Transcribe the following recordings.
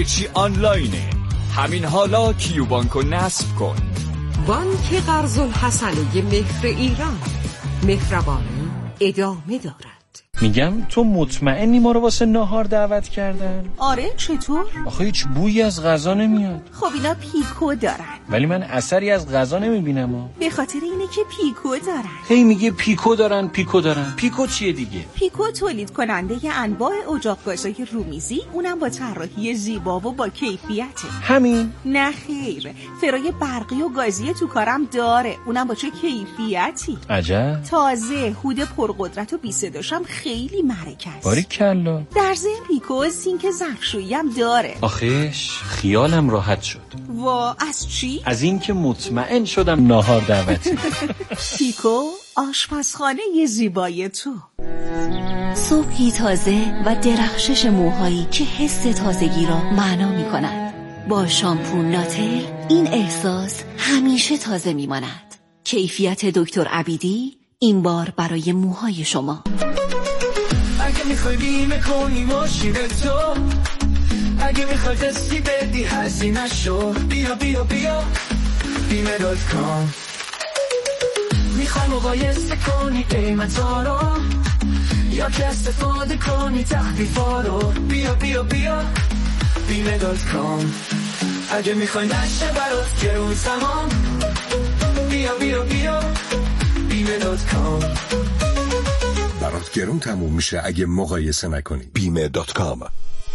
همه چی آنلاینه. همین حالا کیوبانکو نصب کن. بانک قرض الحسنه مهر ایران، مهربانی ادامه دارد. میگم تو مطمئنی ما رو واسه ناهار دعوت کردن؟ آره، چطور؟ آخه هیچ بویی از غذا نمیاد. خب اینا پیکو دارن، ولی من اثری از غذا نمیبینم. به خاطر اینه که پیکو دارن. هی میگه پیکو دارن. پیکو چیه دیگه؟ پیکو تولید کننده انواع اجاق گازهای رومیزی، اونم با طراحی زیبا و با کیفیته. همین؟ نه خیر، فرای برقی و گازی تو کارم داره، اونم با چه کیفیتی. عجب. تازه هود پرقدرت و بی صداشم خیلی معرکه است. باریکلا. در ضمن پیکو زینک ظرفشویی هم داره. آخیش خیالم راحت شد. وا، از چی؟ از این که مطمئن شدم ناهار دعوتی. پیکو، آشپزخانه ی زیبای تو. صبحی تازه و درخشش موهایی که حس تازگی را معنا می کند. با شامپو ناتل این احساس همیشه تازه می ماند. کیفیت دکتر عبیدی این بار برای موهای شما. اگه میخوای بیمه کنی ماشین تو، اگه میخوای قسطی بدی هزینه شو، بیا بیا بیا بیمه.com. میخوای مقایسه کنی قیمتا رو، یا که استفاده کنی تخفیفا رو، بیا بیا بیا بیمه.com. اگه میخوای نشه برات گرون زمان، بیا بیا بیا بیمه.com. برات گرون تموم میشه اگه مقایسه نکنی. بیمه.com.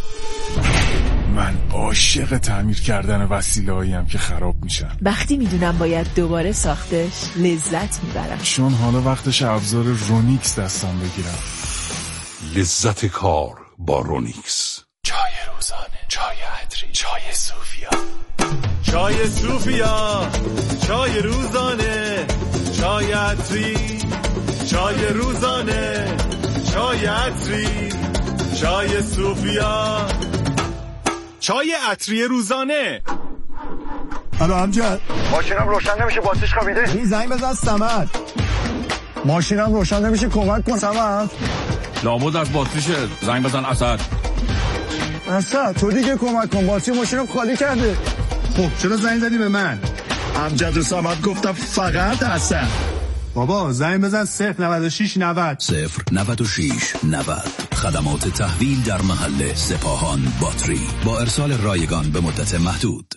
من عاشق تعمیر کردن وسیله‌هاییم که خراب میشن. وقتی میدونم باید دوباره ساختش لذت میبرم. چون حالا وقتش ابزار رونیکس دستم بگیرم. لذت کار با رونیکس. چای روزانه، چای عطری، چای صوفیا. چای صوفیا، چای روزانه، چای عطری، چای روزانه، چای عطری، چای صوفیا، چای عطری روزانه. الو امجد، ماشینم روشن نمیشه، باتریش خوابیده. این زنگ بزن صمد. ماشینم روشن نمیشه، کمک کن صمد. لابد از باتریشه، زنگ بزن اسد. اسد تو دیگه کمک کن، باتری ماشینم خالی کرده. خب چرا زنگ زدی به من؟ امجد و صمد گفتم فقط اسد. بابا زنگ بزن 096 90 096 90. خدمات تحویل در محل سپاهان باتری با ارسال رایگان به مدت محدود.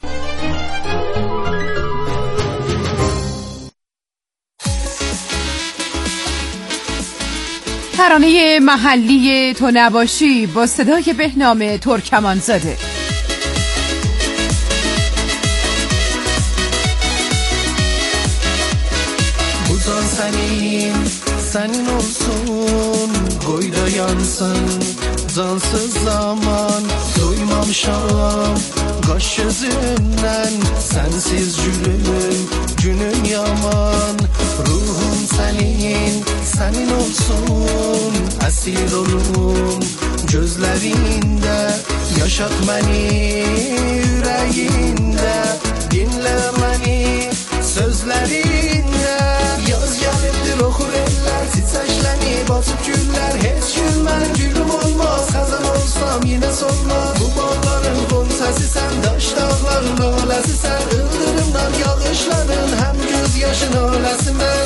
ترانه محلی تو نباشی با صدای بهنام ترکمانزاده. Buzan senin olsun, koyda yansın, cansız zaman doymamışam, kaş yüzünden, sensiz günüm yaman, ruhum senin olsun, esir olum, gözlerinde, yaşat beni yüreğinde, dinle beni sözlerinde. Yaz gelipdir okur eller, titreşleni batıp güller. Hiç gülmen gülüm olmaz, hazan olsam yine solmaz. Bu bağların kontesi sen, daş dağların alesi sen, ıldırımdan yağışların hem gözyaşın alesi ben.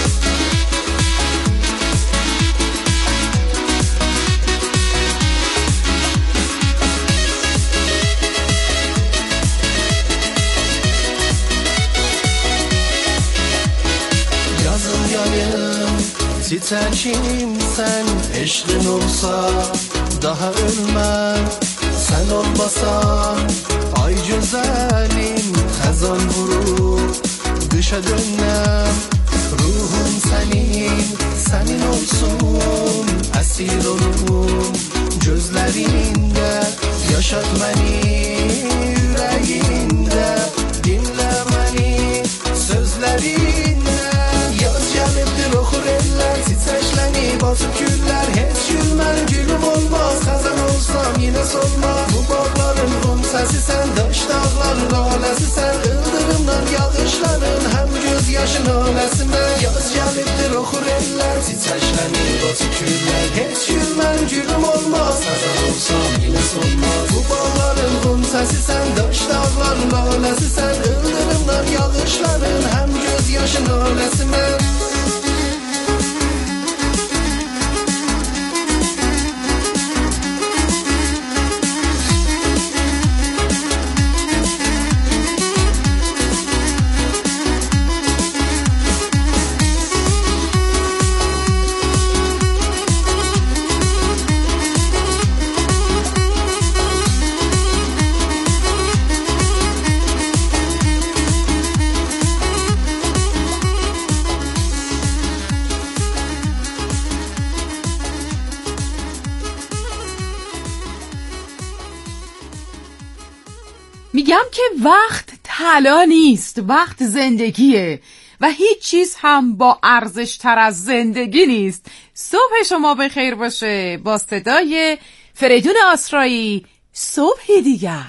Titrekim sen, eşkin olsa daha ölmem. Sen olmasan ay güzelim, hazan vurup dışa dönmem. Ruhum senin olsun, esir olum gözlerinde. Yaşat beni yüreğinde, dinle beni sözlerinde. Yaz gelipdir okur eller, titreşleni basıp güller. Hiç gülmen gülüm olmaz, hazan olsam yine solmaz. Bu bağların rum sesi sen, daş dağların alesi sen, ıldırımdan yağışların hem gözyaşın alesi ben. Yaz gelipdir okur eller, titreşleni basıp güller. Hiç gülmen gülüm olmaz, hazan olsam yine solmaz. Bu bağların Naməsi sən daş dağlar laləsi sən ıldırımlar yağışların həm göz yaşı naləsi mən میگم که وقت طلا نیست، وقت زندگیه و هیچ چیز هم با ارزش تر از زندگی نیست. صبح شما بخیر باشه با صدای فریدون آسرایی. صبحی دیگر.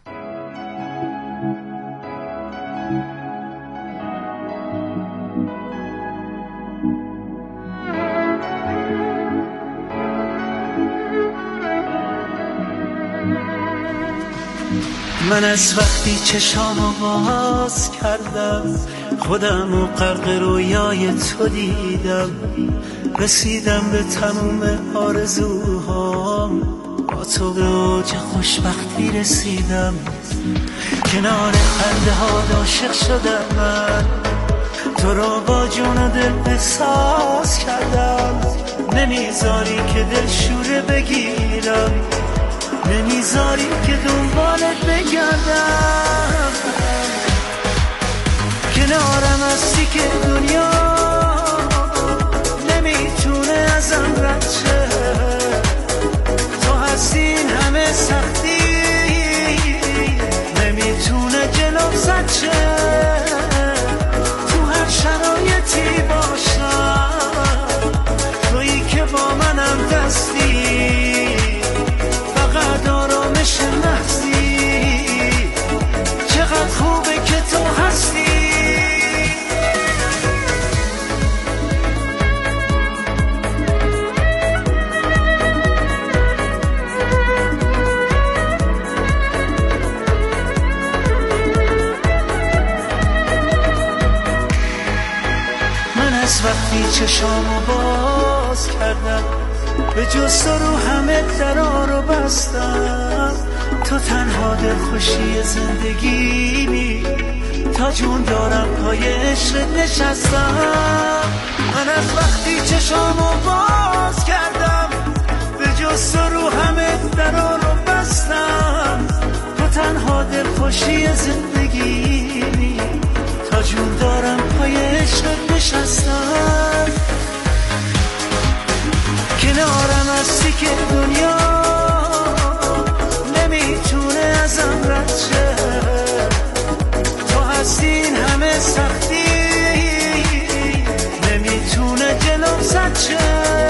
من از وقتی چشامو باز کردم خودم و غرق رویای تو دیدم رسیدم به تموم آرزوهام با تو به اوج خوشبختی رسیدم کنار خنده ها عاشق شدم من تو رو با جون و دل احساس کردم نمیذاری که دل شوره بگیرم نمیذاری که دنبالت بگردم کنارم هستی که دنیا نمیتونه ازم رد شه تو هستی این همه سختی نمیتونه جلوم زد شه تو هر شرایطی باشم تویی که با منم دستی آرامش محضی چقدر خوبه که تو هستی من از وقتی چشامو باز کردم به جز تو رو همه درا رو بستم تو تنها دلخوشی زندگیمی تا جون دارم پای عشقت نشستم من از وقتی چشامو باز کردم به جز تو رو همه درا رو بستم تو تنها دلخوشی زندگیمی تا جون دارم پای عشقت نشستم کنارم هستی که دنیا نمیتونه ازم رد شه تو هستی این همه سختی نمیتونه جلوم زد شه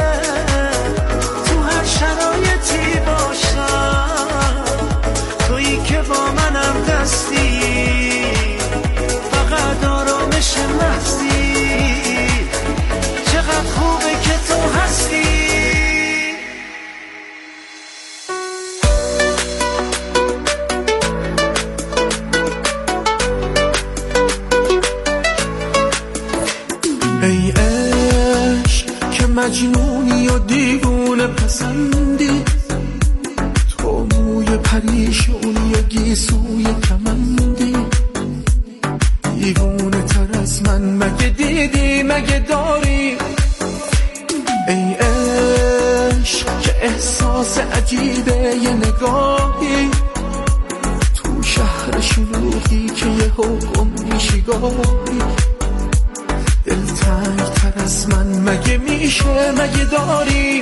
تو هر شرایطی باشم تویی که با منم دستی فقط آرامش محضی چقدر خوبه که تو هستی ای عشق که مجنونی و دیوونه پسندی تو موی پریشونی و گیسوی کمندی دیوونه تر از من مگه دیدی مگه داری ای عشق که احساس عجیبه یه نگاهی تو شهر شلوغی که یه حکم میشی گاهی دلتنگ تر از من مگه میشه مگه داری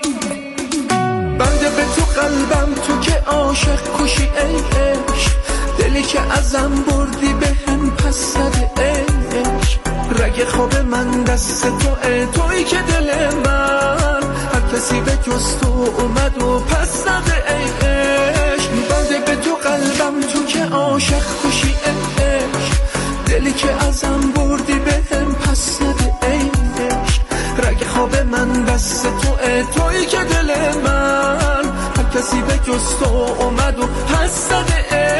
بنده به تو قلبم تو که عاشق کشی ای عشق دلی که ازم بردی به هم پس زده ای عشق رگ خواب من دست توئه تویی که دل من هر کسی به جز تو اومد و پس زده ای عشق بنده به تو قلبم تو که عاشق کشی ای عشق دلی که ازم بردی به هم پس زده ای عشق رگ خواب من دست توئه تویی که دل من هر کسی به جز تو اومد و پس زده ای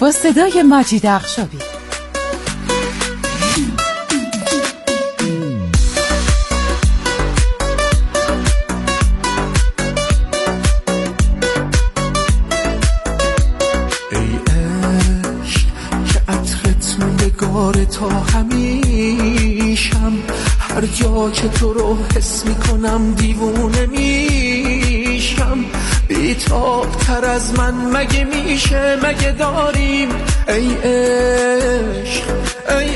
با صدای مجید اخشابی. تا همیشم هر جا که تو رو حس میکنم دیوونه میشم، بیتاب تر از من مگه میشه، مگه داریم ای عشق ای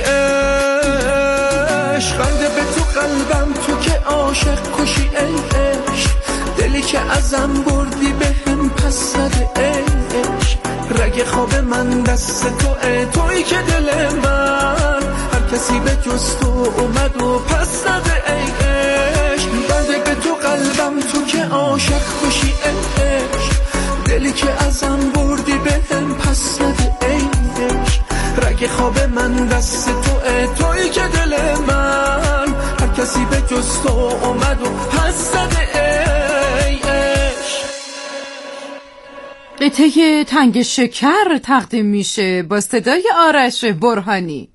عشق، بنده به تو قلبم تو که عاشق کشی ای عشق، دلی که ازم بردی به هم پس زده ای عشق، رگ خواب من دست توئه، تویی که دل من هر کسی به جز تو اومد و پس زده ای عشق، بنده به تو قلبم تو که عاشق کشی ای عشق، دلی که ازم بردی به هم پس زده ای عشق، رگ خواب من دست توئه، تویی که دل من هر کسی به جز تو اومد و پس زده ای عشق. قطعه تنگ شکر تقدیم میشه با صدای آرش برهانی.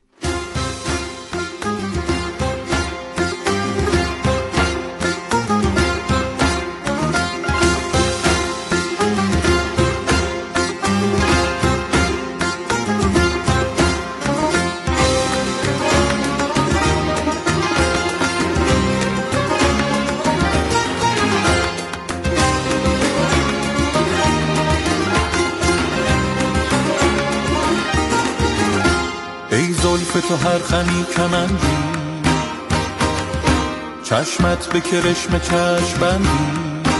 زلف تو هر خمی کمندی، چشمت به کرشم چشم بندی،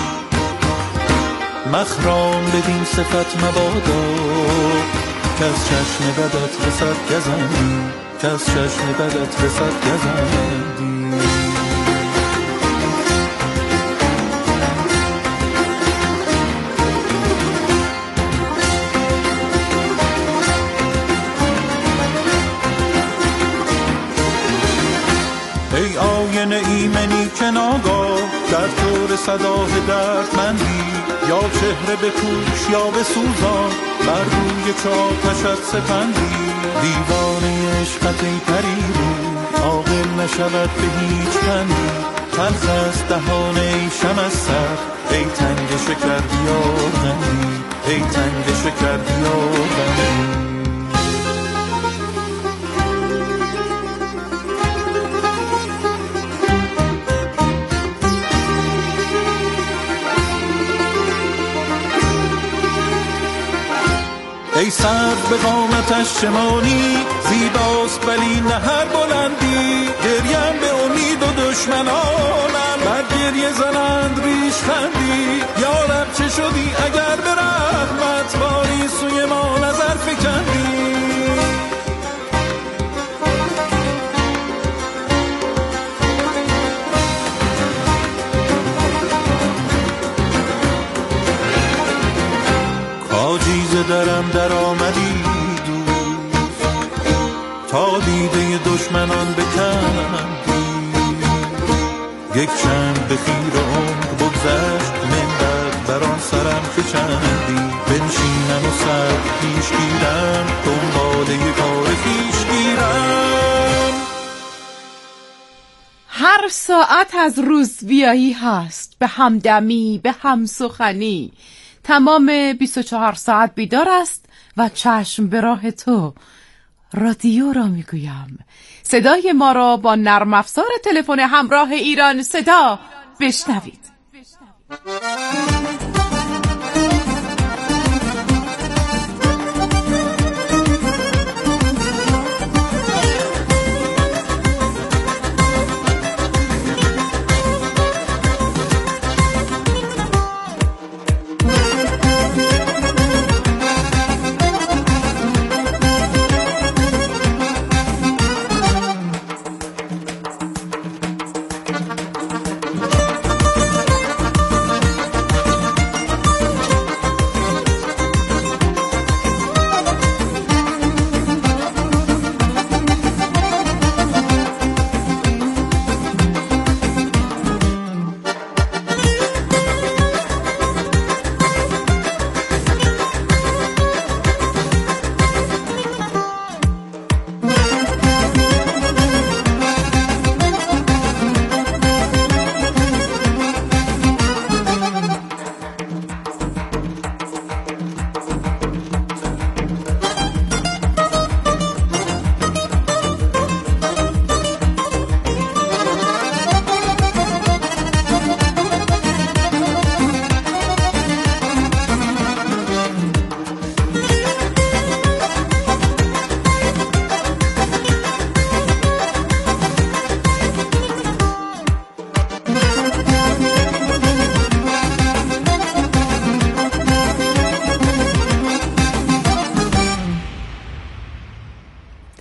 مخرام بدین صفت مبادا که از چشم بدت رسد گزندی، که از چشم بدت رسد گزندی. ای آینه ایمنی که ناگاه در طور صداه دردمندی، یا چهره بپوش یا بسوزان بر روی چه آتشت سپندی، دیوانه عشقت ای پریرو عاقل نشود به هیچ پندی، تلخ است دهان ای شمع سر ای تنگ شکر بیاردندی، ای تنگ شکر بیاردندی. ای سر به قامتش چمانی زیباست ولی نه هر بلندی، گریم به امید و دشمنانم بر گریه زنند ریش خندی، یارب چه شدی اگر به رحمت باری سوی ما نظر فکندی. کاجیز درم در آمدی دوست تا دیده دشمنان بکندی، یک چند به خیر عمر بگذشت من بعد بران سرم فشندی، بنشینم و سر پیش گیرم دنباله کار پیش گیرم. هر ساعت از روز بیایی هست، به همدمی به هم سخنی، تمام 24 ساعت بیدار است و چشم به راه تو. رادیو را میگویم، صدای ما را با نرم افزار تلفن همراه ایران صدا بشنوید.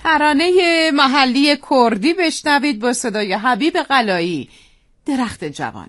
ترانه محلی کردی بشنوید با صدای حبیب قلایی، درخت جوان.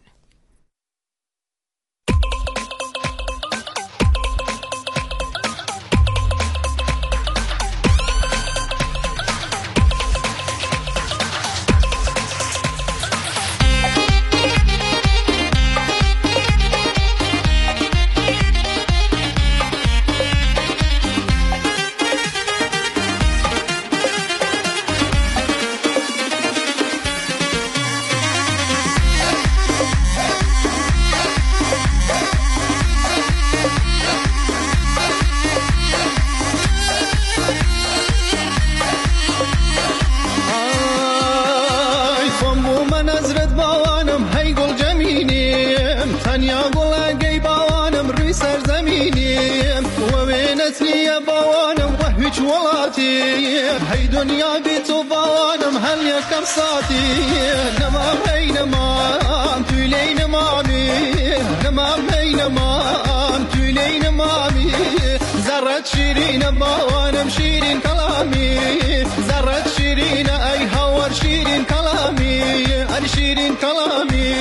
هی دنیا بی تو بانم هل یکم ساتی نمام هی نمام تولی نمامی نمام هی نمام تولی نمامی زرت شیرین بانم شیرین کلامی زرت شیرین ای هور شیرین کلامی ای شیرین کلامی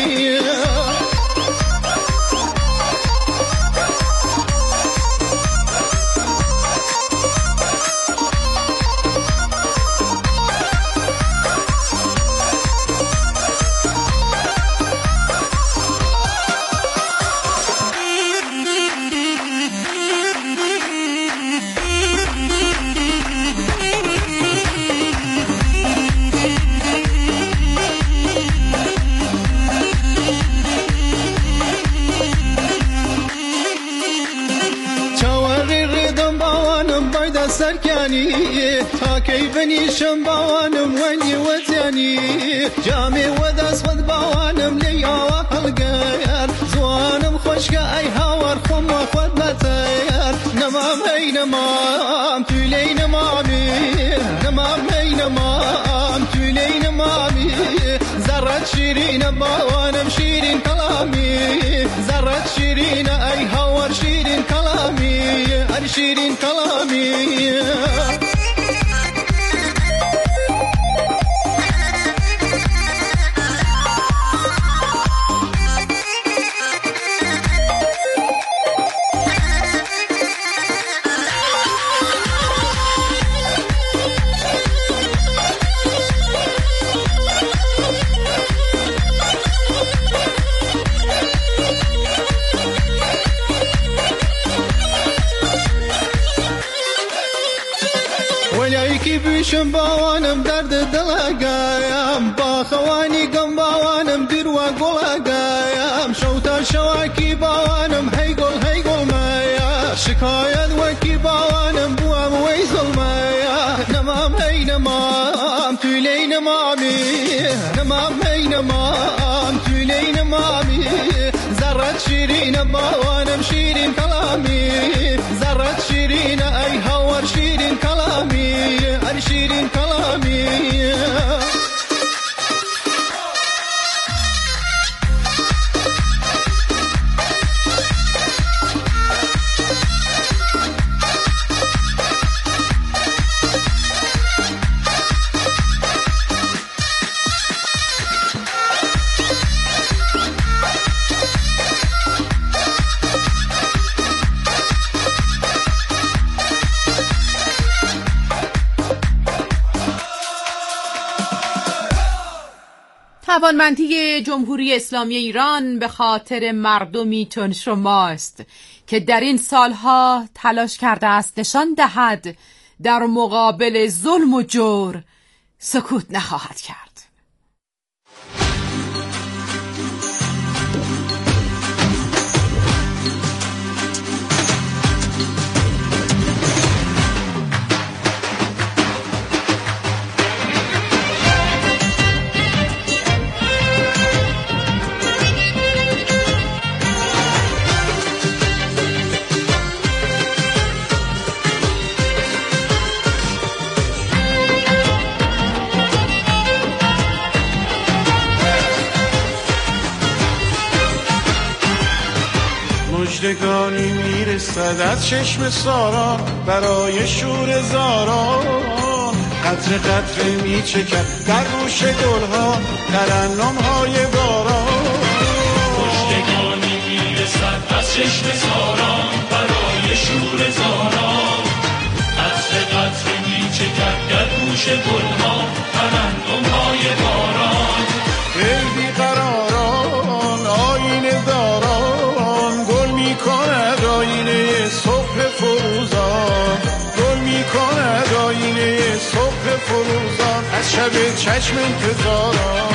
تا کی بنیشم باوانم ونی وزنی جامی و دست خود باوانم لیا و حلقیر زوانم خوشگه ای هاور خم و خود بتیر نمام هی نمام تولی نمامی نمام هی نمام تولی نمامی زرت شیرین باوانم شیرین کلامی زرت شیرین ای هاور شیرین کلامی ای شیرین کلامی بیشم باوانم درد دلگایم با خوانی گم باوانم دیر و گلگایم شوتا شواکی باوانم هی گل مایا شکایت وکی باوانم بوام وی ظلمایا نمام هی نمام تولی نمامی نمام هی نمام تولی نمامی زرت شیرین باوانم شیرین کلامی زرت شیرین ای هور شیرین کلامی ای شیرین کلامی توانمندی جمهوری اسلامی ایران به خاطر مردمی چون شماست که در این سالها تلاش کرده است نشان دهد در مقابل ظلم و جور سکوت نخواهد کرد. مژدگانی میرسد از چشم سارا برای شور زاران قطره قطره میچکد در گوش گلها ترنم‌های باران. پشتگانی میرسد از چشم ساران برای شور زاران. قطره قطره میچکد در گوش گلها ترنم‌های باران. ای بیقراران آینه داران گل میکند آینه صبح فروزان. گل میکند آینه صبح فروزان از شب چشم انتظاران.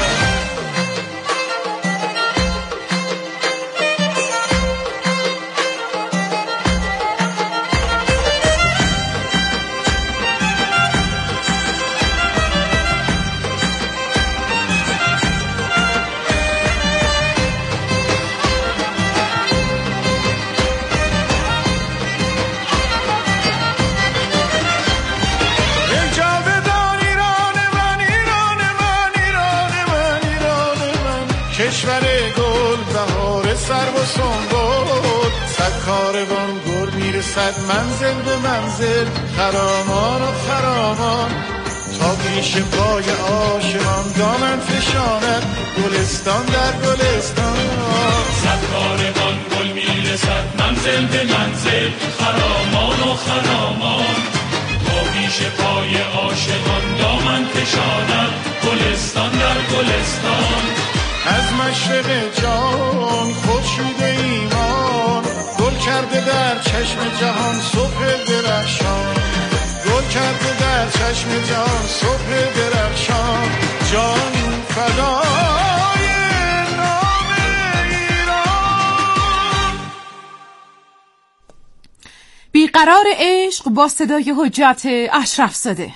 کشور گل بهار سرو و سنبل. صد کاروان گل میرسد منزل به منزل خرامان و خرامان تا پیش پای عاشقان دامن فشاند گلستان در گلستان. صد کاروان گل میرسد منزل به منزل خرامان و خرامان تا پیش پای عاشقان دامن فشاند گلستان در گلستان. از مشرق جان خورشید ایمان گل کرده در چشم جهان صبح درخشان. گل کرده در چشم جهان صبح درخشان. جان فدای نام ایران. بیقرار عشق با صدای حجت اشرفزاده.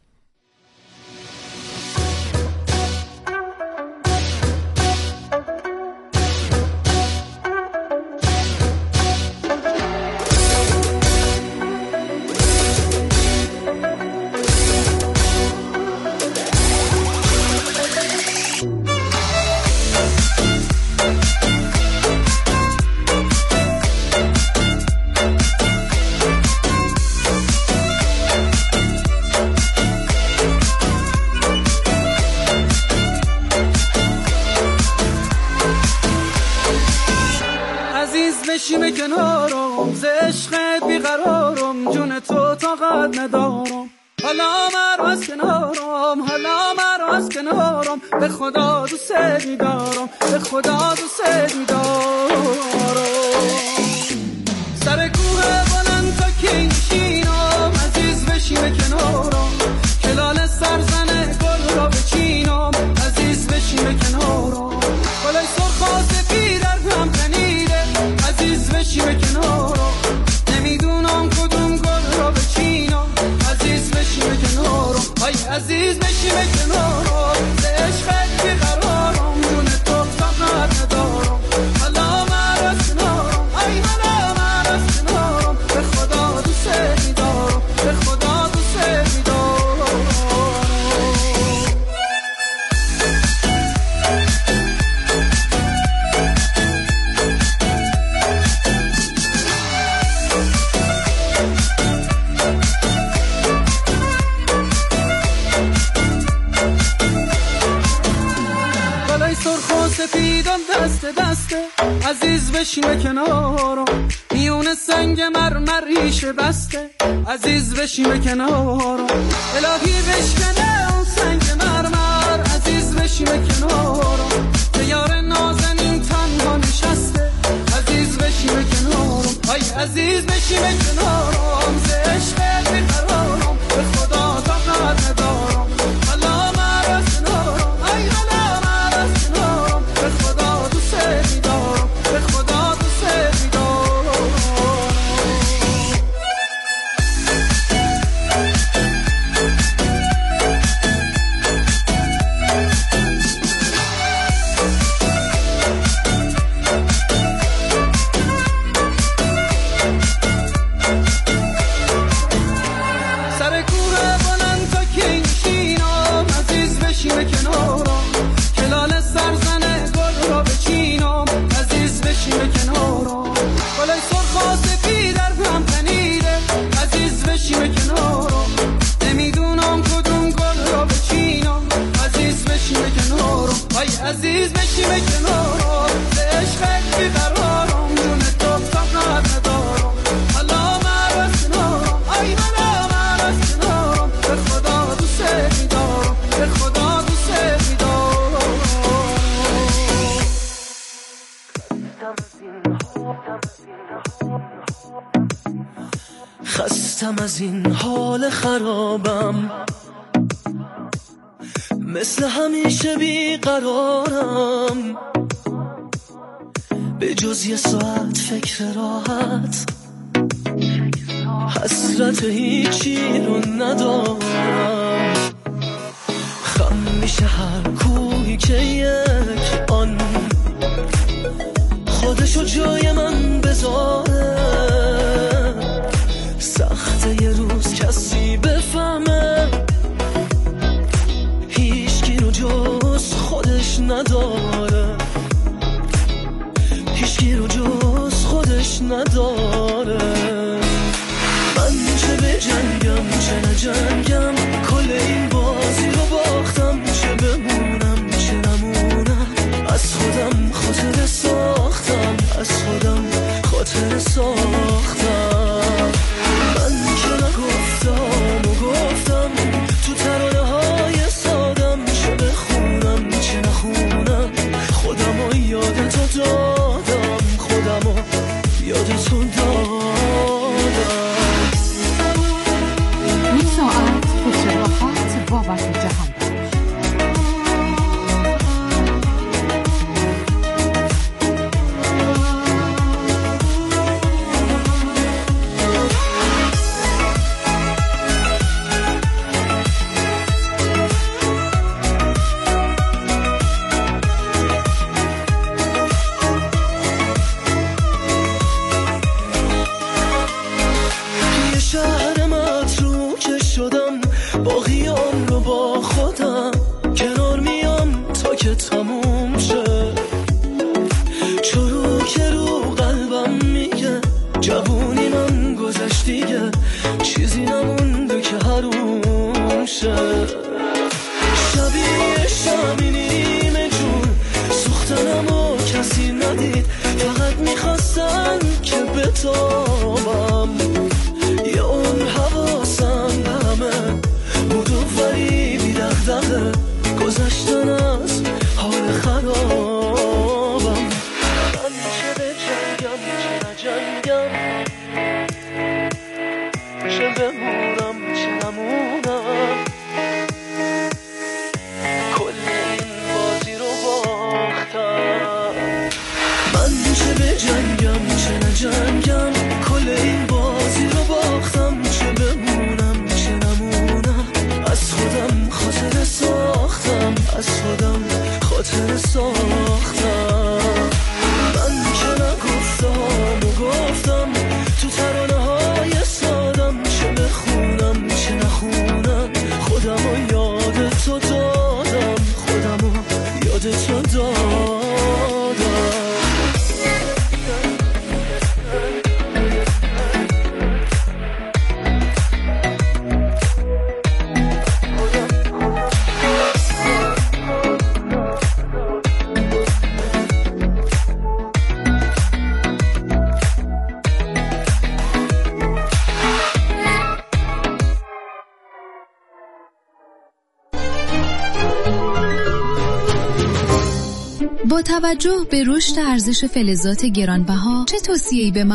بشیم کنارم ز عشقت بیقرارم جون تو طاقت ندارم. حالا مرو از کنارم حالا مرو از کنارم به خدا دوست می‌دارم به خدا دوست می‌دارم. سر کوه بلند تا که نشینم عزیز بشیم کنارم کلال سرزنه گل را بچینم عزیز بشیم کنارم. بالای سرخ و سفید هم تنیده عزیز بشیم کنارم نمیدونم کدوم گل را بچینم عزیز بشیم کنارم. ای عزیز بشیم کنارم ز عشقت بیقرارم جون تو طاقت ندارم. حالا من از کنارم ای حالا من از کنارم به خدا دوست می‌دارم به خدا دوست می‌دارم. سفیدم دست دسته عزیز بشیم کنارم میون سنگ مرمر ریشه بسته عزیز بشیم کنارم. الهی بشکنه اون سنگ مرمر عزیز بشیم کنارم. یار نازنین تنها نشسته عزیز بشیم کنارم. ای عزیز بشیم کنارم ز عشقت بیقرارم به خدا طاقت ندارم. حالا من از کنارم ای حالا من از کنارم به خدا دوست می‌دارم به خدا دوست می‌دارم. سر کوه بلند تا که نشینم عزیز بشیم کنارم کلال سرزنه گل را بچینم عزیز بشیم کنارم. بالای سرخ و سفید هم تنیده عزیز بشیم کنارم نمیدونم خستم از این حال خرابم، مثل همیشه بیقرارم، به جز یه ساعت فکر راحت، حسرت هیچی رو ندارم. خم میشه هر کوهی که یک آن خودشو جای من بذاره، سخته یه روز کسی بفهمه هیچکی رو جز خودش نداره، هیچکی رو جز خودش نداره. من چه به جنگم چه نجنگم، کل این بازی رو باختم، چه بمونم چه نمونم، از خودم خاطره ساختم، از خودم خاطره ساختم. من که نگفتم و گفتم تو ترانه های سادم، چه بخونم چه نخونم، خودم رو یادتو دادم، خودم رو یادتو دادم. این ساعت فکر راحت بابت جهان گذشتن از حال خرابم. من چه به جنگم چه نجنگم، چه بمونم چه نمونم، کل این بازی رو باختم. من چه به جنگم چه نجنگم، کل این بازی رو باختم، چه بمونم چه نمونم، از خودم خاطره ساختم، از خودم خاطره ساختم. من که نگفتم و گفتم تو ترانه های سادم، چه بخونم چه نخونم، خودم رو یادتو دادم، خودم رو یادتو دادم. با توجه به رشد ارزش فلزات گرانبها چه توصیه‌ای به